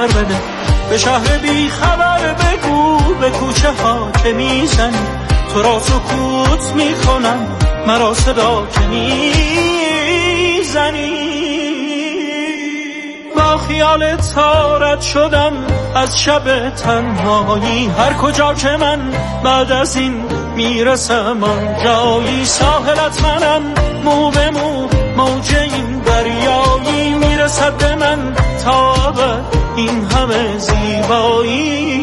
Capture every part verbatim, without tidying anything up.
سر بده. به شهر بی خبر بگو به کوچه ها که میزنی، تو را سکوت میکنم مرا صدا که میزنی. با خیال تارت شدم از شب تنهایی، هر کجا که من بعد از این میرسم آنجایی. ساحلت منم مو به مو موج این دریایی، میرسد به من تا ابد این همه زیبایی.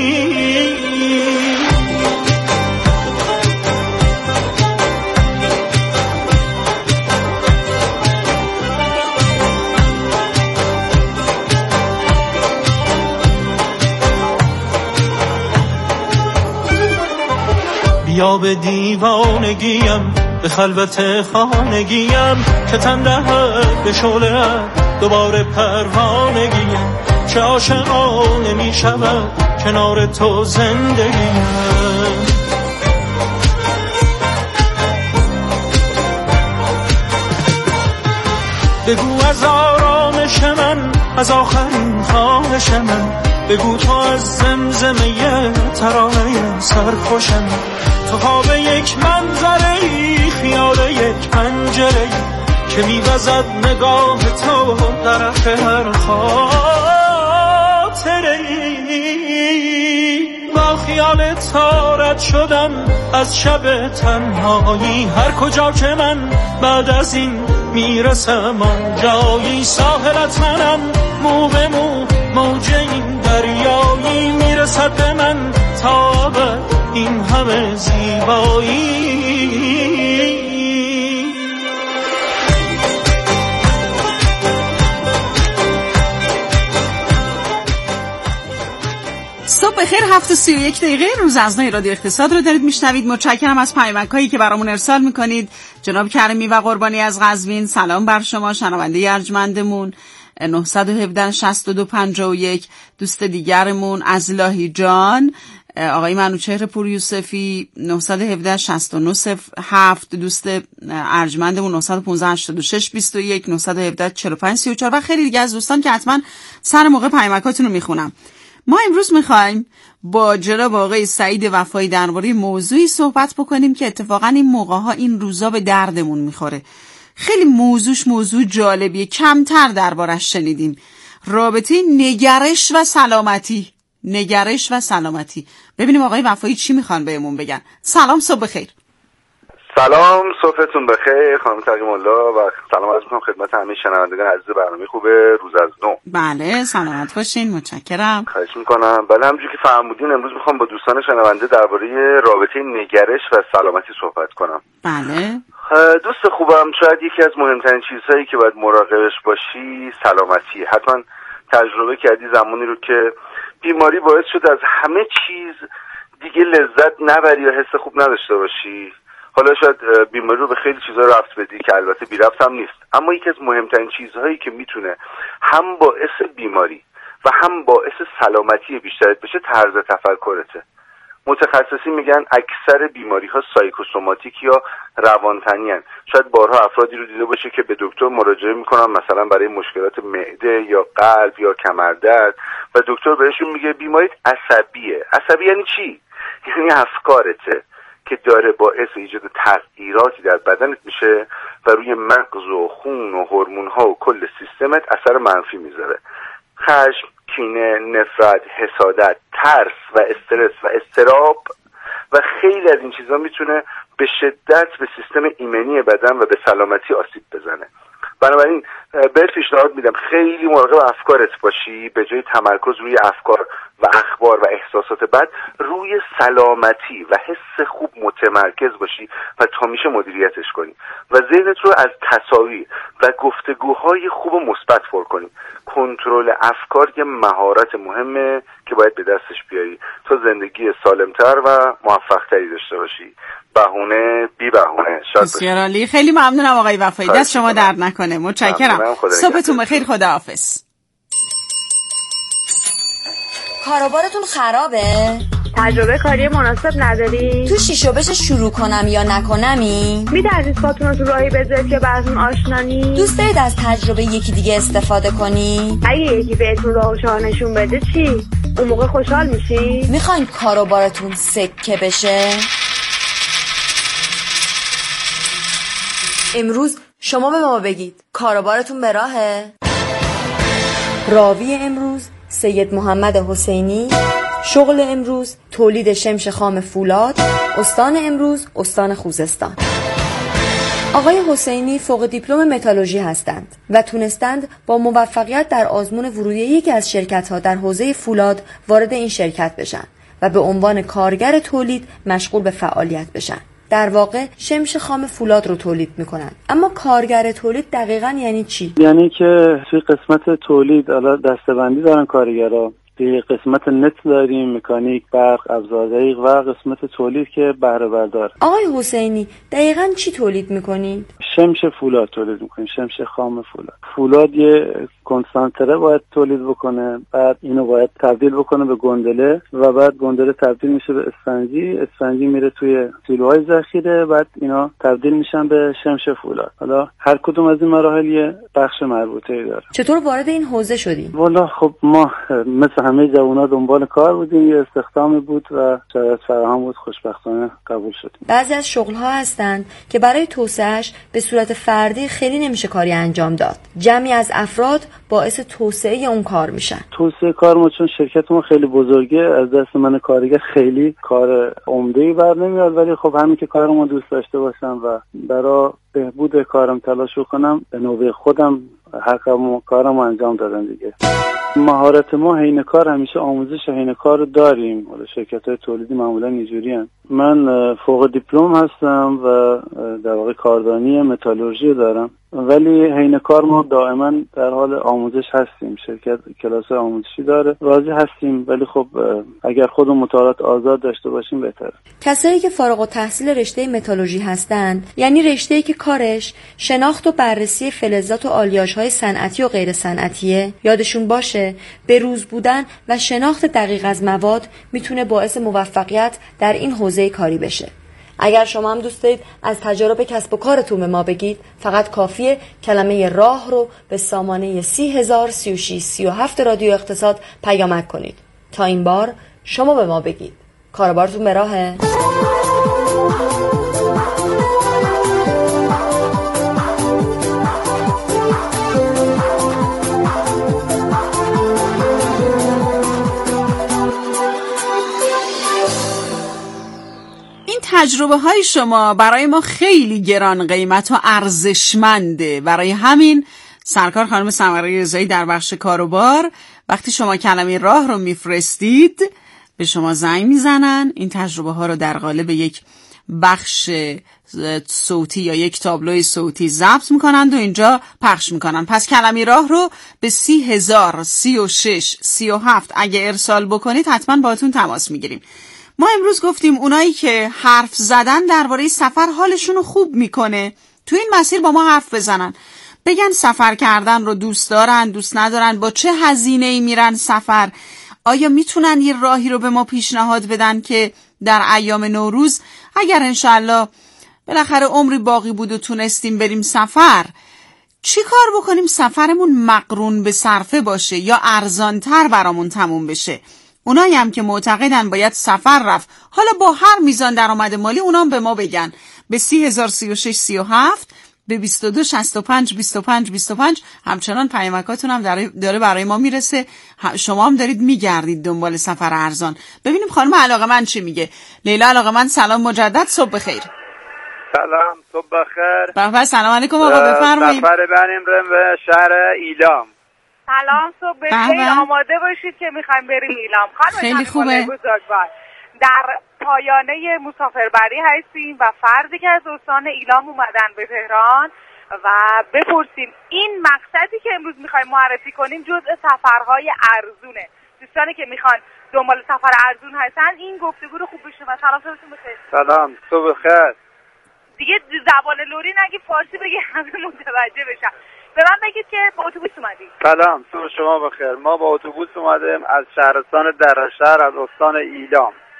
بیا به دیوانگیم، به خلوت خانگیم، که تن دهد به شعله دوباره پروانگیم. چه عاشقانه می شود کنار تو زندگیم. بگو از آرامش من، از آخرین خواهش من، بگو تو از زمزمه ترانه سرخوشم. تو خواب یک منظره، خیال یک پنجره، که میوزد نگاه تو طرف هر خاطره. با خیال تارت شدم از شب تنهایی، هر کجا که من بعد از این میرسم آنجایی. ساحلت منم مو به مو موج این دریایی، میرسد به من تا ابد این همه زیبایی. صبح بخیر. هفت و سی و یک دقیقه روز از نو رادیو اقتصاد رو دارید میشنوید. متشکرم از پیامک‌هایی که برامون ارسال میکنید. جناب کریمی و قربانی از قزوین، سلام بر شما. شنونده ارجمندمون نه یک هفت شصت و دو پنجاه و یک. دوست دیگرمون از لاهیجان آقای منوچهر پور یوسفی نه یک هفت شصت و نه صفر هفت. دوست ارجمندمون نه یک پنج هشتاد و شش بیست و یک نه یک هفت چهل و پنج سی و چهار و خیلی دیگه از دوستان که حتما سر موقع پیامکاتون رو میخونم. ما امروز میخوایم با جناب آقای سعید وفایی درباره موضوعی صحبت بکنیم که اتفاقا این موقع‌ها این روزا به دردمون میخوره. خیلی موضوعش موضوع جالبیه، کمتر دربارش شنیدیم. رابطه نگرش و سلامتی. نگرش و سلامتی. ببینیم آقای وفایی چی میخوان بهمون بگن. سلام، صبح بخیر. سلام، صبحتون بخیر خانم تقیم الله و سلام عرض می‌کنم خدمت همه شنوندگان عزیز برنامه خوب روز از نو. بله، سلامت باشین. متشکرم. خواهش میکنم. بله، همونجوری که فرمودین امروز میخوام با دوستان شنونده درباره رابطه نگرش و سلامتی صحبت کنم. بله. دوست خوبم، شاید یکی از مهمترین چیزهایی که باید مراقبش باشی سلامتی. حتما تجربه کردی زمانی رو که بیماری باعث شد از همه چیز دیگه لذت نبری و حس خوب نداشته باشی. حالا شاید بیماری رو به خیلی چیزها رفت بدی که البته بی رفت هم نیست، اما یکی از مهمترین چیزهایی که میتونه هم باعث بیماری و هم باعث سلامتی بیشترت بشه طرز تفکرته. متخصصین میگن اکثر بیماری ها سایکوسوماتیک یا روانتنی هن. شاید بارها افرادی رو دیده باشه که به دکتر مراجعه میکنن مثلا برای مشکلات معده یا قلب یا کمردرد و دکتر بهشون میگه بیماریت عصبیه. عصبی یعنی چی؟ یعنی افکارته که داره باعث ایجاد تغییراتی در بدنت میشه و روی مغز و خون و هورمون ها و کل سیستمت اثر منفی میذاره. خشم، کینه، نفرت، حسادت، ترس و استرس و اضطراب و خیلی از این چیزا میتونه به شدت به سیستم ایمنی بدن و به سلامتی آسیب بزنه. بنابراین بهت پیشنهاد میدم خیلی مراقب افکارت باشی، به جای تمرکز روی افکار و اخبار و احساسات بد روی سلامتی و حس خوب متمرکز باشی و تا میشه مدیریتش کنی و ذهنت رو از تصاویر و گفتگوهای خوب و مثبت پر کنی. کنترل افکار یه مهارت مهمه که باید به دستش بیاری تا زندگی سالمتر و موفقتری داشته باشی. بهونه بی بهونه. بسیار عالی. خیلی ممنونم آقای وفایی. دست شما درد نکنه. متشکرم. صبحتون بخیر. خداحافظ. کاروبارتون خرابه؟ تجربه کاری مناسب نداری؟ تو شیشو بشه شروع کنم یا نکنمی؟ می‌دردید پاتون رو تو راهی بذارید که براتون آشنانی؟ دوست دارید از تجربه یکی دیگه استفاده کنی؟ اگه یکی بهتون راه و شاه نشون بده چی؟ اون موقع خوشحال میشی؟ میخواین کارو بارتون سکه بشه؟ امروز شما به ما بگید کاروبارتون به راهه؟ راوی امروز سید محمد حسینی. شغل امروز تولید شمش خام فولاد. استان امروز استان خوزستان. آقای حسینی فوق دیپلم متالورژی هستند و تونستند با موفقیت در آزمون ورودی یکی از شرکت‌ها در حوزه فولاد وارد این شرکت بشن و به عنوان کارگر تولید مشغول به فعالیت بشن. در واقع شمش خام فولاد رو تولید میکنن. اما کارگر تولید دقیقاً یعنی چی؟ یعنی که توی قسمت تولید حالا دسته‌بندی دارن کارگرها. توی قسمت نت داریم، مکانیک، برق، ابزار دقیق و قسمت تولید که بهره بردار. آقای حسینی دقیقاً چی تولید میکنین؟ شمش فولاد تولید میکنیم، شمش خام فولاد. فولاد یه کنسانتره باید تولید بکنه، بعد اینو باید تبدیل بکنه به گندله و بعد گندله تبدیل میشه به اسفنجی، اسفنجی میره توی سیلوهای ذخیره، بعد اینا تبدیل میشن به شمش فولاد. حالا هر کدوم از این مراحل یه بخش مربوطه‌ای داره. چطور وارد این حوزه شدین؟ والا خب ما مثل همه جوونا دنبال کار بودیم، یه استخدامی بود و شرایط فراهم بود، خوشبختانه قبول شدیم. بعضی از شغل‌ها هستن که برای توسعه‌اش به صورت فردی خیلی نمیشه کاری انجام داد. جمعی از افراد باعث توسعه اون کار میشن. توسعه کار ما چون شرکت ما خیلی بزرگه، از دست من کارگر خیلی کار عمده‌ای بر نمیاد، ولی خب همین که کارمو دوست داشته باشم و برای بهبود کارم تلاش کنم، به نوبه خودم حقم کارمو انجام دادم دیگه. مهارت ما حین کار همیشه آموزش حین کار رو داریم. حالا شرکت‌های تولیدی معمولا اینجوری هستن. من فوق دیپلم هستم و در واقع کاردانی متالورژی دارم، ولی حین کار ما دائما در حال آموزش هستیم. شرکت کلاس آموزشی داره، راضی هستیم، ولی خب اگر خودمون مطالعات آزاد داشته باشیم بهتره. کسایی که فارغ التحصیل رشته متالورژی هستند، یعنی رشته‌ای که کارش شناخت و بررسی فلزات و آلیاژهای صنعتی و غیر صنعتیه، یادشون باشه به روز بودن و شناخت دقیق از مواد میتونه باعث موفقیت در این حوزه کاری بشه. اگر شما هم دوست دارید از تجارب کسب و کارتون به ما بگید، فقط کافیه کلمه راه رو به سامانه سی هزار سی و شش سی و هفت رادیو اقتصاد پیامک کنید. تا این بار شما به ما بگید کاروبارتون به راهه؟ تجربه های شما برای ما خیلی گران قیمت و ارزشمنده. برای همین سرکار خانم سمره رضایی در بخش کاروبار وقتی شما کلمه راه رو میفرستید به شما زنگ میزنن، این تجربه ها رو در قالب یک بخش صوتی یا یک تابلوی صوتی ضبط میکنند و اینجا پخش میکنن. پس کلمه راه رو به سی هزار سی و شش سی و هفت اگه ارسال بکنید حتما باهاتون تماس میگیریم. ما امروز گفتیم اونایی که حرف زدن درباره سفر حالشون رو خوب میکنه، تو این مسیر با ما حرف بزنن، بگن سفر کردن رو دوست دارن، دوست ندارن، با چه هزینه‌ای میرن سفر، آیا میتونن یه راهی رو به ما پیشنهاد بدن که در ایام نوروز اگر انشالله بالاخره عمری باقی بود و تونستیم بریم سفر، چی کار بکنیم سفرمون مقرون به صرفه باشه یا ارزانتر برامون تموم بشه. اونایی هم که معتقدن باید سفر رفت، حالا با هر میزان درآمد مالی، اونام به ما بگن به سی هزار سی و شش سی و هفت، به بیست و دو شصت و پنج بیست و پنج بیست و پنج. همچنان پیامکاتون هم داره برای ما میرسه، شما هم دارید میگردید دنبال سفر ارزان. ببینیم خانم علاقه‌مند چی میگه. لیلا علاقه‌مند، سلام مجدد، صبح بخیر. سلام، صبح بخیر. بابا سلام علیکم آقا، بفرمایید. سفر بریم به شهر ایلام. سلام، صبح بخیر. آماده باشید که میخوایم بریم ایلام. خیلی خوبه. در پایانه مسافربری هستیم و فردی که از استان ایلام اومدن به تهران و بپرسیم این مقصدی که امروز میخوایم معرفی کنیم جزء سفرهای ارزونه. دوستانی که میخوان دنبال سفر ارزون هستن این گفتگو رو خوب بشنون. سلام، صبحتون بخیر. سلام، صبح بخیر. دیگه زبان لوری نگی، فارسی بگی همه متوجه بشن. به من بگید که با اتوبوس اومدید. سلام، صبح شما بخیر. ما با اتوبوس اومدیم از شهرستان درشهر از استان ایلام.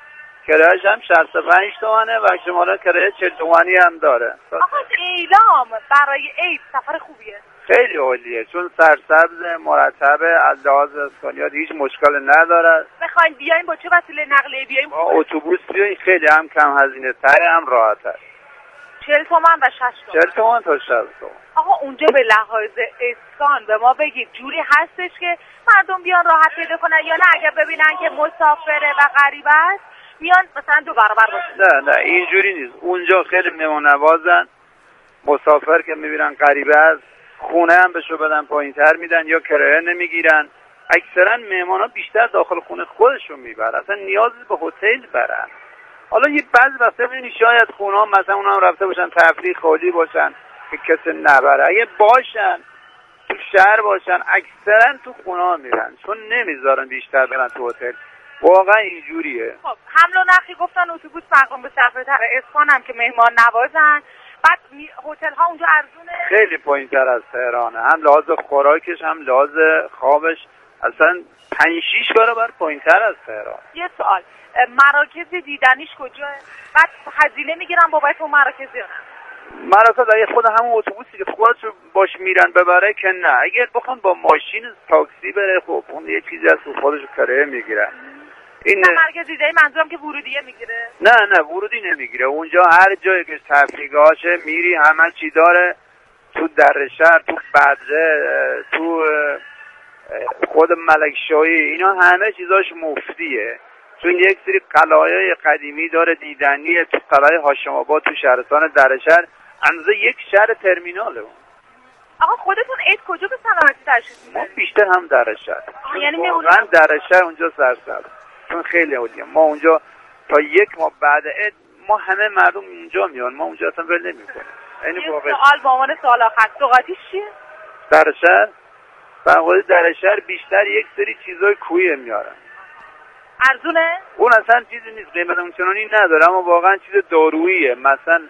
کرایه‌اش هم شصت و پنج تومنه و شماره کرایه چهل تومانی هم داره. آقا ایلام برای عید سفر خوبیه؟ خیلی عالیه چون سرسبز مرتبه، از لحاظ اسکانیات هیچ مشکل نداره. بخواید بیایم با چه وسیله نقلیه بیایم؟ با اتوبوس بیایم، خیلی هم کم هزینه تر هم راحت تر. چهل تومن و شصت تومن. چهل تومن تا شصت تومن. آقا اونجا به لحاظ اسکان به ما بگید جوری هستش که مردم بیان راحت پیدا کنن یا نه اگر ببینن که مسافره و غریبه است میان مثلا دو برابر باشه؟ نه نه اینجوری نیست. اونجا خیلی مهمان نوازن. مسافر که میبینن غریبه است خونه هم بهشو بدن پایین‌تر میدن یا کرایه نمیگیرن. اکثرا مهمانا بیشتر داخل خونه خودشون میبرن، اصلا نیازی به هتل برن. حالا یه بعضی وقتا ببینی شاید خونه ها مثلا اونها رفته باشن تفریح خالی باشن که کسی نبره، اگه باشن تو شهر باشن اکثرا تو خونه ها میرن چون نمیذارن بیشتر برن تو هتل. واقعا اینجوریه. خب حمل و نقل گفتن اتوبوس مقام به صرفه تر، اسکان هم که مهمان نوازن، بعد هتل ها اونجا ارزونه؟ خیلی پایین تر از تهرانه، هم لحاظ خوراکش هم لحاظ خوابش اصلا پنج شیش برابر پایین تر از تهران. یه سوال، مراکز دیدنیش کجاه؟ بعد هزینه میگیرن بابت اون مراکز یا نه؟ مراکز اگه خود همون اتوبوسی که خودشو باش میرن ببره که نه، اگر بخوان با ماشین تاکسی بره خب اون یه چیزی از تو خودشو کرایه میگیرن. این مرکز دیدنی منظورم که ورودیه میگیره؟ نه نه ورودی نمیگیره. اونجا هر جایی که تفریحگاهشه میری همه چی داره، تو در شهر، تو بدره، تو خود ملکشاهی، اینا همه چیزاش مفتیه چون یک سری قلعه‌های قدیمی داره دیدنیه. تو قلعه هاشم آباد تو شهرستان در شهر اندازه یک شهر ترمیناله. اون آقا خودتون عید کجا به سلامتی تشریف میبرید؟ ما بیشتر هم در شهر، یعنی واقعا در شهر اونجا سرسبز چون خیلی عالیه. ما اونجا تا یک ماه بعد عید ما همه مردم اونجا میان، ما اونجا اصلا ول نمی‌کنیم. یعنی واقعا سوال با عنوان سوال آخر، سوغاتیش چیه؟ در شهر بنابراین در شهر بیشتر یک سری چیزای کویه میارن. ارزونه؟ اون اصلا چیزی نیست، قیمت اونچنانی نداره اما واقعا چیز داروییه. مثلا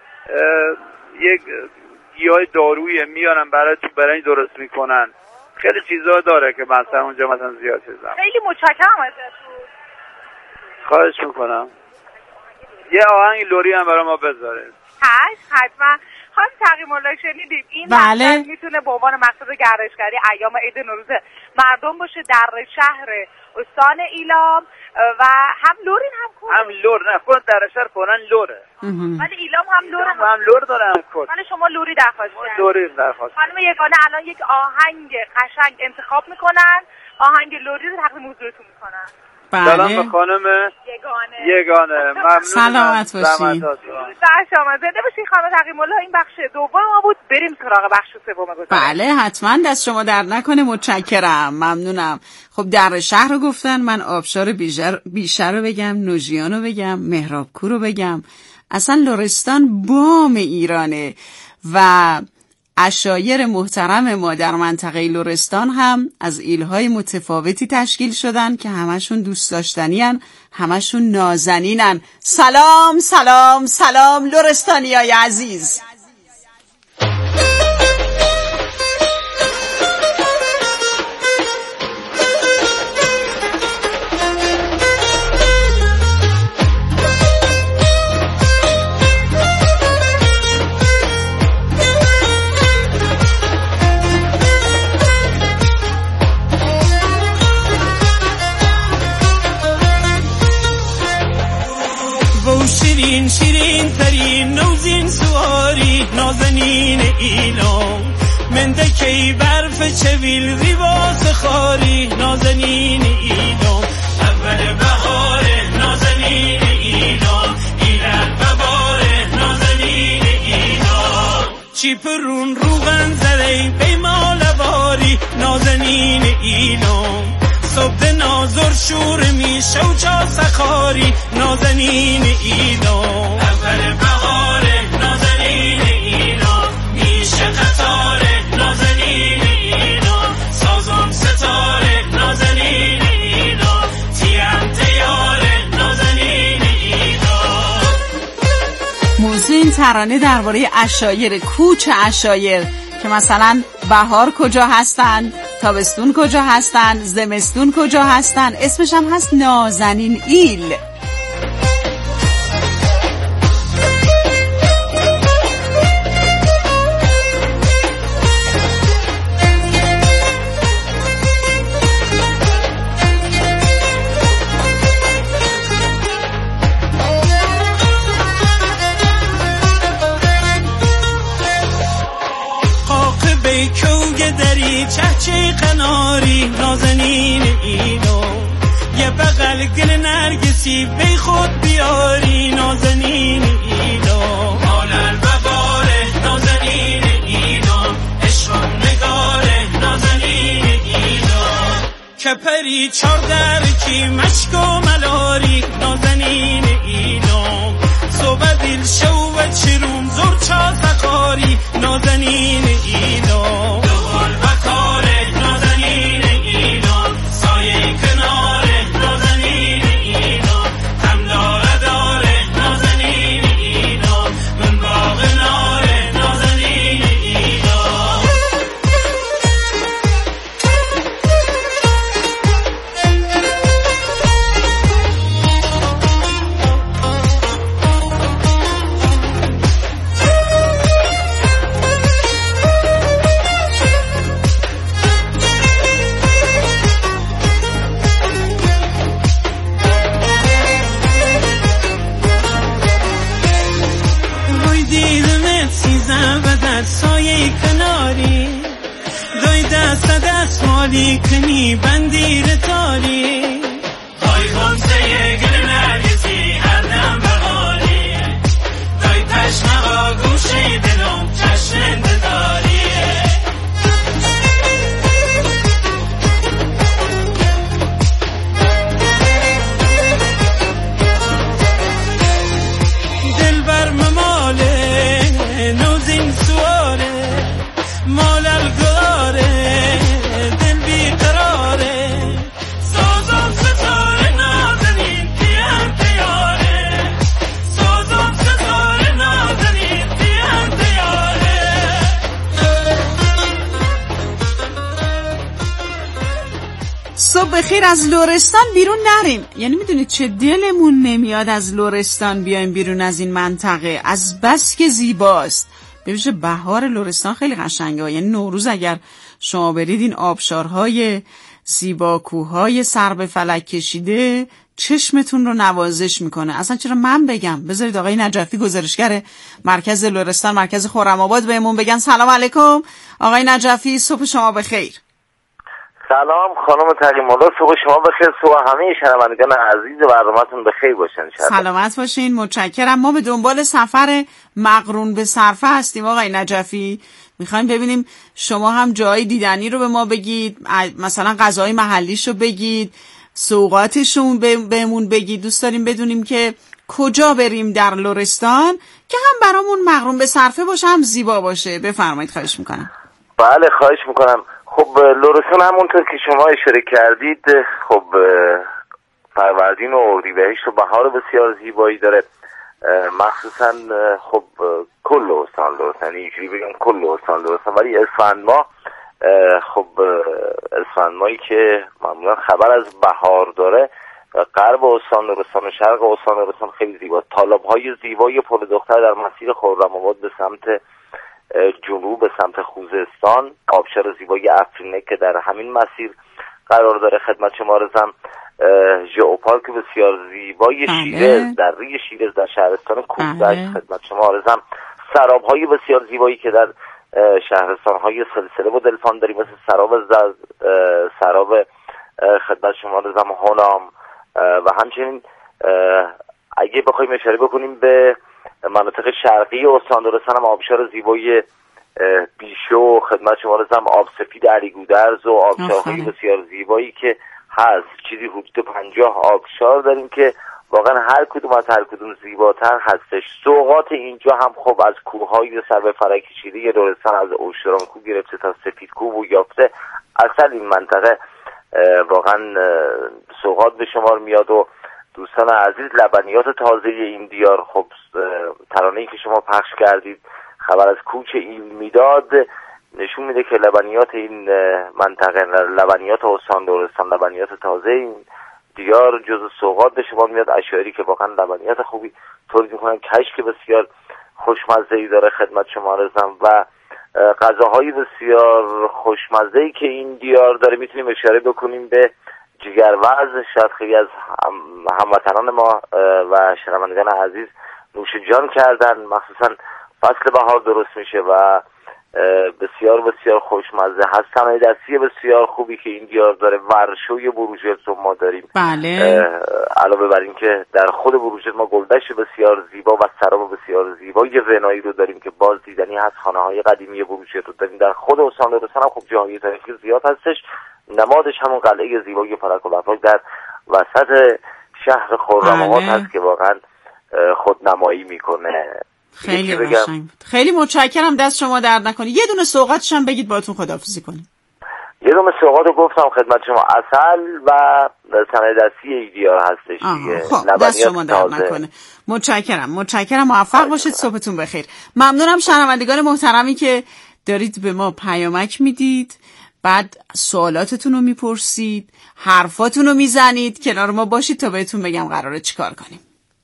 یک گیاه داروییه میارن برای تو برنج درست میکنن. خیلی چیزا داره که مثلا اونجا مثلا زیاد چیزا. خیلی متشکرم ازتون. خواهش میکنم. یه آهنگ لوری هم برای ما بذاره. هش حتما. خانم تقی‌الله شنیدیم این بله. مقصد میتونه به عنوان مقصد گردشگری ایام عید نوروز مردم باشه در شهر استان ایلام و هم لورین هم کور. هم لور نه خود در شهر کنن لوره. ولی ایلام هم لور هم, هم لور داره هم کور. ولی شما لوری درخواست کردید. لوری درخواست. خانم یگانه الان یک آهنگ قشنگ انتخاب میکنن، آهنگ لوری رو تقدیم حضورتون میکنن. سلام به خانم یگانه. یگانه ممنون. سلامت باشین. باشه شما زنده باشین خانم تقی‌الله. این بخش دوم ما بود، بریم سراغ بخش سوم گذاشتیم. بله حتما، دست شما در نکنه. متشکرم، ممنونم. خب در شهر رو گفتن، من آبشار بیشر بیشر رو بگم، نوژیان رو بگم، مهرابکو رو بگم. اصلا لرستان بام ایرانه و عشایر محترم ما در منطقه لرستان هم از ایلهای متفاوتی تشکیل شدن که همشون دوست داشتنی‌ان، همشون نازنینن. سلام سلام سلام لرستانیای عزیز. شیرین شیرین ترین نوزین سواری نازنین ایلام مندکی برف چویل ریواز خاری نازنین ایلام اول بهار نازنین ایلام ایلت ببار نازنین ایلام چیپرون روغن زده بیمال باری نازنین ایلام صبح نازر شور میشه و چا سخاری نازنین ایلام اول بهار نازنین ایلام میشه قطار نازنین ایلام سازم ستاره نازنین ایلام تیم تیار نازنین ایلام. موضوع این ترانه درباره عشایر، کوچ عشایر که مثلا بهار کجا هستن، تابستون کجا هستن، زمستون کجا هستن. اسمش هم هست نازنین ایل. کشی بی خود بیاری نازنین ایلام حال البقاره نازنین ایلام عشق و نگاره نازنین ایلام کپری چاردر کی مشک و ملاری نازنین ایلام صبح دل شو و چروم زور چا زخاری نازنین ایلام دول بکاره نازنین ایلام سایه کناره نازنین ایلام هم داره داره نازنین ایلام من باغ ناره نازنین ایلام سایه کناری دوی دست دست مالی کنی بندیر تاری دوی خمسه گل نرگسی هر دم بغاری دوی تشنقا گوشی دلم چشم انتظاری دل بر مماله نوزین سواره مال الگاره دل بیقراره سازم ستاره نازنین پیان تیاره سازم ستاره نازنین پیان تیاره صبح بخیر از لرستان بیرون نریم. یعنی میدونید چه دلمون نمیاد از لرستان بیایم بیرون از این منطقه، از بس که زیباست. ببینید بهار لرستان خیلی قشنگه. یعنی نوروز اگر شما برید این آبشارهای زیبا، کوههای سر به فلک کشیده چشمتون رو نوازش میکنه. اصلا چرا من بگم؟ بذارید آقای نجفی گزارشگر مرکز لرستان، مرکز خرم‌آباد بهمون بگن. سلام علیکم آقای نجفی، صبح شما بخیر. سلام خانم تقی‌الله، صبح شما بخیر، صبح همه شنوندگان عزیز برنامه‌تون بخیر باشن. سلامت باشین، متشکرم. ما به دنبال سفر مقرون به صرفه هستیم آقای نجفی. میخوایم ببینیم شما هم جای دیدنی رو به ما بگید، مثلا غذای محلیش رو بگید، سوغاتشون بهمون بگید. دوست داریم بدونیم که کجا بریم در لرستان که هم برامون مقرون به صرفه باشه هم زیبا باشه. بفرمایید، خواهش میکنم. بله خواهش میکنم. خب لرستان همونطور که شما اشاره کردید، خب فروردین و اردیبهشت و بهار بسیار زیبایی داره، مخصوصا خب کل استان لرستان، اینجوری بگم کل استان لرستان، ولی اسفند ماه خب اسفند ماهی که معمولا خبر از بهار داره، غرب استان لرستان و شرق استان لرستان خیلی زیباست. تالاب‌های زیبای پل دختر در مسیر خرم‌آباد به سمت جنوب، به سمت خوزستان، آبشار زیبای افرینه که در همین مسیر قرار داره خدمت شما رسم، ژئوپارک بسیار زیبای شیرز در ری شیرز در شهرستان کوزک خدمت شما رسم، سراب‌های بسیار زیبایی که در شهرستان‌های سلسله و دلفان داریم، مثل سراب زد، سراب خدمت شما رسم هونام، و همچنین اگه بخوایم اشاره بکنیم به مناطق شرقی استان لرستان هم آبشار زیبای بیشو خدمت شما رسم، آب سفید علی گودرز و آبشارهای بسیار زیبایی که هست. چیزی حدود پنجاه آبشار داریم که واقعا هر کدوم از هر کدوم زیباتر هستش. سوغات اینجا هم خب از کوههای سر به فلک کشیده لرستان، از اوشتران کوه گرفته تا سفید کوه و یافته، اصلا این منطقه واقعا سوغات به شمار میاد. و دوستان عزیز، لبنیات تازه این دیار، خب ترانه‌ای که شما پخش کردید خبر از کوچ ایل میداد نشون میده که لبنیات این منطقه، لبنیات استان لرستان، لبنیات تازه این دیار جزو سوغات به شما میاد. اشعاری که واقعا لبنیات خوبی تولید میکنن، کشک بسیار خوشمزه‌ای داره خدمت شما رسم، و غذاهای بسیار خوشمزه‌ای که این دیار داره. میتونیم اشاره بکنیم به جگرورز، شاید خیلی از هموطنان ما و شنوندگان عزیز نوش جان کردن، مخصوصا فصل بهار درست میشه و بسیار بسیار خوشمزه هست. صنایع دستی بسیار خوبی که این دیار داره. ورشوی بروجرد رو ما داریم. بله. علاوه بر این که در خود بروجرد ما گلدشت بسیار زیبا و سراب بسیار زیبا، یه ونایی رو داریم که باز دیدنی هست. خانه های قدیمی بروجرد رو داریم. در خود استان لرستان هم خب جاهای تاریخی زیاد هستش. نمادش همون قلعه زیبای پرک الافاق در وسط شهر خرم‌آباد هست که واقعا خودنمایی میکنه. خیلی قشنگ. خیلی متشکرم، دست شما درد نکنه. یه دونه سوغاتش هم بگید باهاتون خداحافظی کنیم. یه دونه سوغات رو گفتم خدمت شما، عسل و صنایع دستی ایدیار هستش دیگه. خب دست شما درد نکنه. متشکرم. متشکرم، موفق باشید، صبحتون بخیر. ممنونم شنوندگان محترمی که دارید به ما پیامک میدید، بعد سوالاتتون رو میپرسید، حرفاتون رو میزنید. کنار ما باشید تا بهتون بگم قراره چیکار کنیم.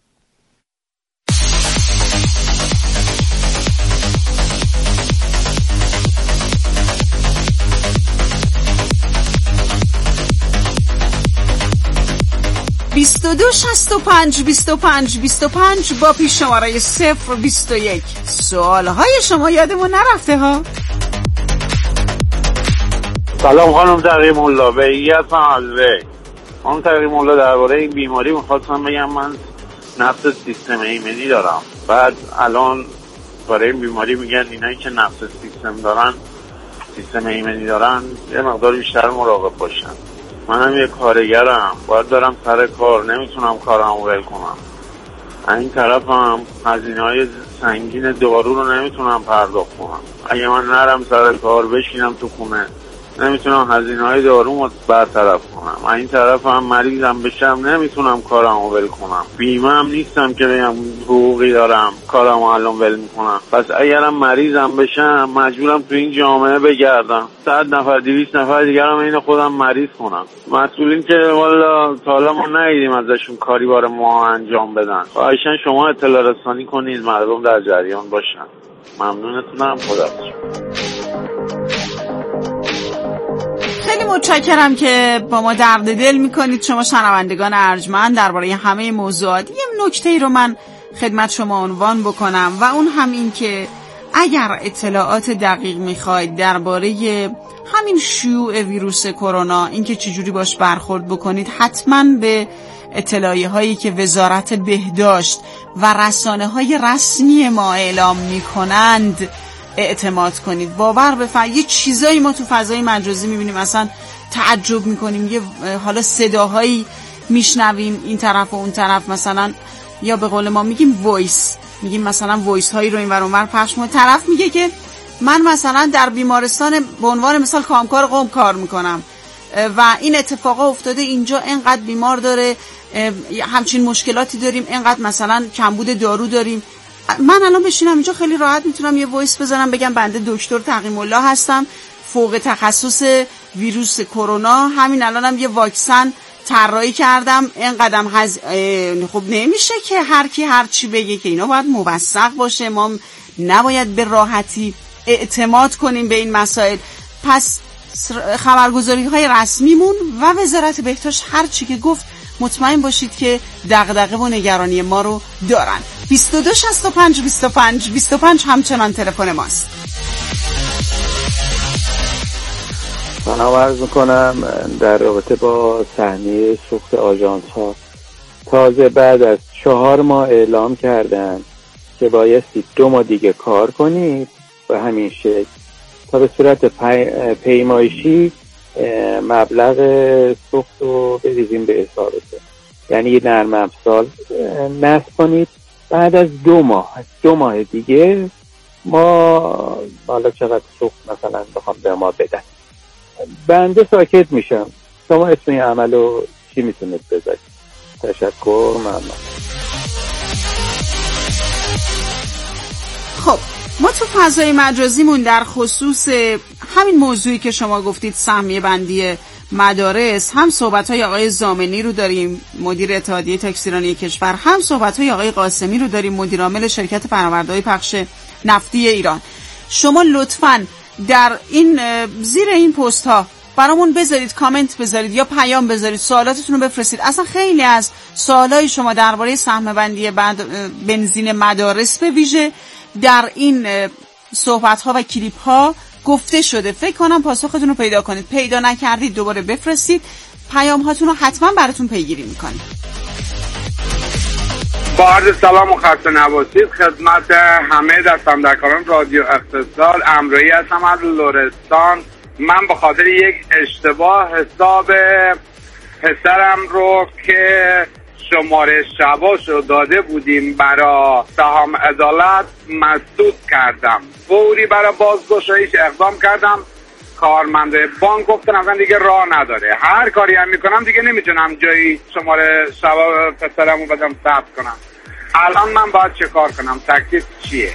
بیست و دو شصت و پنج بیست و پنج بیست و پنج با پیش شماره صفر بیست و یک. سوالهای شما یادمون نرفته ها. سلام خانم تقی مولا، بهیت معلوه. خانم تقی مولا، درباره این بیماری میخواستم بگم من نقص سیستم ایمنی دارم. بعد الان برای این بیماری میگن اینایی که نقص سیستم دارن، سیستم ایمنی دارن، یه مقدار بیشتر مراقب باشن. منم یه کارگرم، باید دارم سر کار، نمیتونم کارمو ول کنم. این طرف هم هزینه‌های سنگین دارو رو نمیتونم پرداخت کنم. اگه من نرم سر کار بشینم تو خونه، نمیتونم هزینه‌های دارومو برطرف کنم. این طرف هم مریضم بشم، نمیتونم کارمو ول کنم. بیمه هم نیستم که بگم حقوقی دارم کارمو الان ول میکنم. پس اگرم مریضم بشم مجبورم تو این جامعه بگردم، صد نفر دویست نفر دیگرم اینو خودم مریض کنم. مسئولین که والا تا حالا ما ندیدیم ازشون کاری بار ما انجام بدن. خواهشاً شما اطلاع رسانی کنید، مردم در جریان باشن. ممنونتونم. خدا خیلی متشکرم که با ما درد دل میکنید شما شنوندگان ارجمند درباره همه موضوعات. یه نکته رو من خدمت شما عنوان بکنم و اون هم این که اگر اطلاعات دقیق میخواید درباره همین شیوع ویروس کرونا، اینکه چجوری باش برخورد بکنید، حتما به اطلاعیه هایی که وزارت بهداشت و رسانه های رسمی ما اعلام میکنند اعتماد کنید. باور بفرمایید یه چیزایی ما تو فضای مجازی میبینیم اصلا تعجب میکنیم. یه حالا صداهایی میشنویم این طرف و اون طرف، مثلا یا به قول ما میگیم وایس، میگیم مثلا وایس هایی رو این ور اون ور پخش میکنه. طرف میگه که من مثلا در بیمارستان به عنوان مثال کامکار قم کار میکنم و این اتفاقا افتاده اینجا، اینقدر بیمار داره، همچین مشکلاتی داریم، اینقدر مثلا کمبود دارو داریم. من الان بشینم اینجا خیلی راحت میتونم یه وایس بزنم بگم بنده دکتر تقیم الله هستم، فوق تخصص ویروس کرونا، همین الانم یه واکسن طراحی کردم، این قدم هز... خب نمیشه که هر کی هر چی بگه، که اینا باید موثق باشه. ما نباید به راحتی اعتماد کنیم به این مسائل. پس خبرگزاری های رسمیمون و وزارت بهداشت هر چی که گفت مطمئن باشید که دغدغه و نگرانی ما رو دارن. بیست و دو شصت و پنج بیست و پنج بیست و پنج همچنان تلفن ماست. من عرض میکنم در رابطه با صحنه سوخت آژانس ها، تازه بعد از چهار ماه اعلام کردن که بایستی دو ماه دیگه کار کنید و همین شکل تا به صورت پی... پیمایشی مبلغ سوخت رو بریزیم به حسابتون. یعنی یه نرم افزار نصب کنید. بعد از دو ماه دو ماه دیگه ما حالا چقدر سوخت مثلا بخوام به ما بدن، بنده ساکت میشم. شما اسم این عمل رو چی میتونید بذارید؟ تشکر، ممنون. خب ما تو فضای مجازیمون در خصوص همین موضوعی که شما گفتید، سهمیه بندی مدارس، هم صحبت‌های آقای زامنی رو داریم، مدیر اتحادیه تاکسیرانی کشور، هم صحبت‌های آقای قاسمی رو داریم، مدیر عامل شرکت فرآورده‌های پخش نفتی ایران. شما لطفاً در این زیر این پست ها برامون بذارید، کامنت بذارید یا پیام بذارید، سوالاتتون رو بفرستید. اصلا خیلی از سوالای شما درباره سهم بندی بنزین مدارس به ویژه در این صحبت ها و کلیپ ها گفته شده. فکر کنم پاسختون رو پیدا کنید. پیدا نکردید دوباره بفرستید. پیام هاتون رو حتما براتون پیگیری میکنیم. با عرض سلام و خسته نباشید خدمت همه دستاندرکاران رادیو اقتصاد. امرویی هستم از لرستان. من به خاطر یک اشتباه حساب پسرم رو که شماره شباشو داده بودیم برای سهام عدالت مسدود کردم. فوری برای بازگشاییش اقدام کردم. کارمنده بانک گفتن اصلا دیگه راه نداره، هر کاری هم میکنم دیگه نمیتونم جایی شماره شبا پسرمو بدم ثبت کنم. الان من باید چه کار کنم؟ تکلیف چیه؟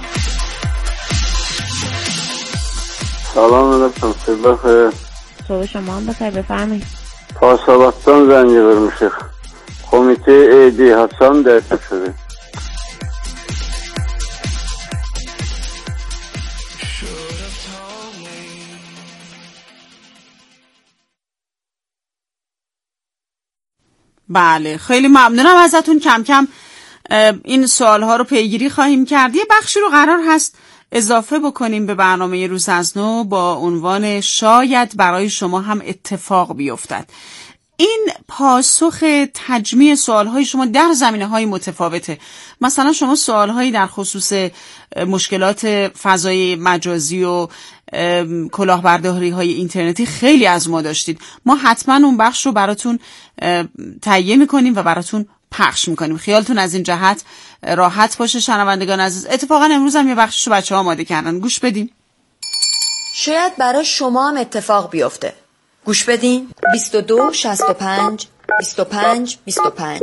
سلام علیکم. صبح صبح شما هم بخیر. بفرمایید. پاسابستان زنجبر میشه. کمیته ایدی حسان در شده. بله خیلی ممنونم ازتون. کم کم این سوال ها رو پیگیری خواهیم کرد. یه بخشی رو قرار هست اضافه بکنیم به برنامه روز از نو با عنوان شاید برای شما هم اتفاق بیفتد. این پاسخ تجمیع سوالهای شما در زمینه‌های متفاوته. مثلا شما سوالهایی در خصوص مشکلات فضای مجازی و کلاهبرداری‌های اینترنتی خیلی از ما داشتید. ما حتما اون بخش رو براتون تهیه می‌کنیم و براتون پخش می‌کنیم. خیالتون از این جهت راحت باشه شنوندگان عزیز. اتفاقا امروز هم یه بخشش رو بچه‌ها آماده کردن. گوش بدیم. شاید برای شما هم اتفاق بیفته. گوش بدین. بیست و دو شصت و پنج بیست و پنج بیست و پنج.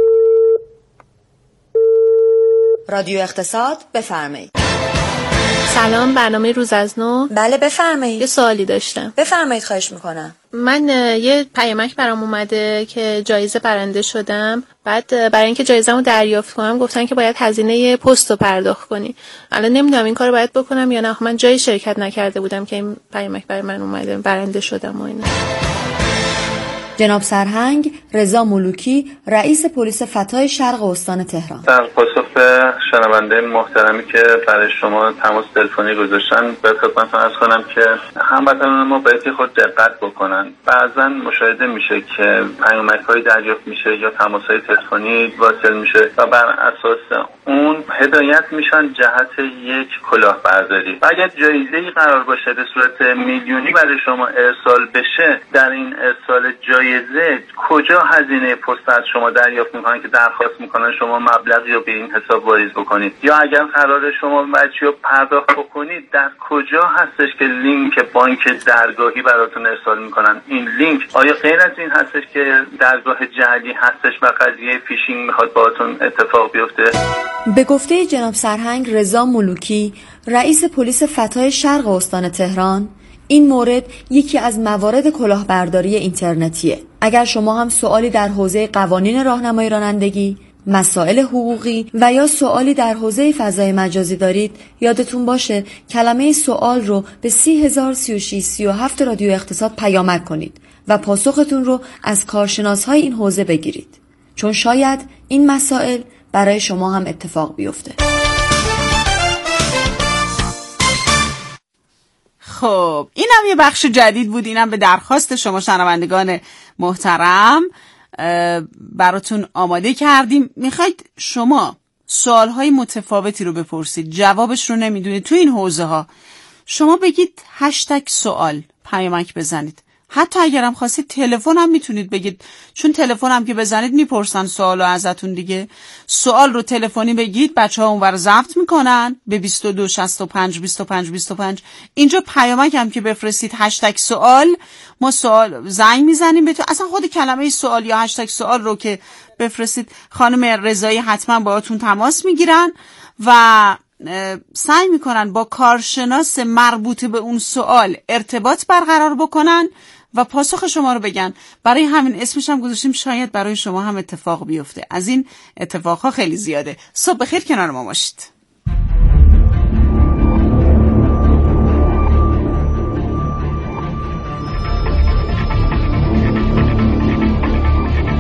رادیو اقتصاد، بفرمایید. سلام، برنامه روز از نو. بله بفرمایید. یه سوالی داشتم. بفرمایید، خواهش میکنم. من یه پیامک برام اومده که جایزه برنده شدم. بعد برای اینکه جایزه‌مو دریافت کنم گفتن که باید هزینه پست رو پرداخت کنی. الان نمیدونم این کارو باید بکنم یا نه. من جای شرکت نکرده بودم که این پیامک برای من اومده، برنده شدم و اینا. جناب سرهنگ رضا ملوکی، رئیس پلیس فتای شرق استان تهران. در پاسخ به شنونده محترمی که برای شما تماس تلفنی گذاشتن، باید خدمتتون عرض کنم که هموطنان ما باید خود دقت بکنن. بعضا مشاهده میشه که پیامک‌های دریافت میشه یا تماس‌های تلفنی واصل میشه و بر اساس اون هدایت میشن جهت یک کلاهبرداری. و اگر جایزه‌ای قرار باشه به صورت میلیونی برای شما ارسال بشه، در این ارسال جایزه کجا هزینه پست از شما دریافت میکنن که درخواست میکنن شما مبلغی رو به این حساب واریز بکنید؟ یا اگر قرار شما بچه‌ها پرداخت بکنید، در کجا هستش که لینک بانک درگاهی براتون ارسال میکنن؟ این لینک آیا غیر از این هستش که درگاه جعلی هستش و قضیه فیشینگ میخواد باهاتون اتفاق بیفته؟ به گفته جناب سرهنگ رضا ملوکی، رئیس پلیس فتای شرق استان تهران، این مورد یکی از موارد کلاهبرداری اینترنتیه. اگر شما هم سوالی در حوزه قوانین راهنمایی رانندگی، مسائل حقوقی و یا سوالی در حوزه فضای مجازی دارید، یادتون باشه کلمه سوال رو به سی هزار سی و شش سی و هفت رادیو اقتصاد پیامک کنید و پاسختون رو از کارشناس‌های این حوزه بگیرید، چون شاید این مسائل برای شما هم اتفاق بیفته. خب اینم یه بخش جدید بود. اینم به درخواست شما شنوندگان محترم براتون آماده کردیم. میخواید شما سوالهای متفاوتی رو بپرسید، جوابش رو نمیدونید تو این حوزه ها، شما بگید هشتگ سوال، پیامک بزنید. حتی اگرم خواستید تلفن هم میتونید بگید، چون تلفن هم که بزنید میپرسن سوالو ازتون دیگه. سوال رو تلفنی بگید، بچه‌ها اونور ضبط میکنن به بیست و دو شصت و پنج بیست و پنج بیست و پنج. اینجا پیامک هم که بفرستید هشتگ سوال، ما سوال زنگ میزنیم بهتون. اصلا خود کلمه سوال یا هشتگ سوال رو که بفرستید، خانم رضایی حتما باهاتون تماس میگیرن و سعی میکنن با کارشناس مربوط به اون سوال ارتباط برقرار بکنن و پاسخ شما رو بگن. برای همین اسمش هم گذاشتیم شاید برای شما هم اتفاق بیفته. از این اتفاقها خیلی زیاده. صبح بخیر کنار ما باشید.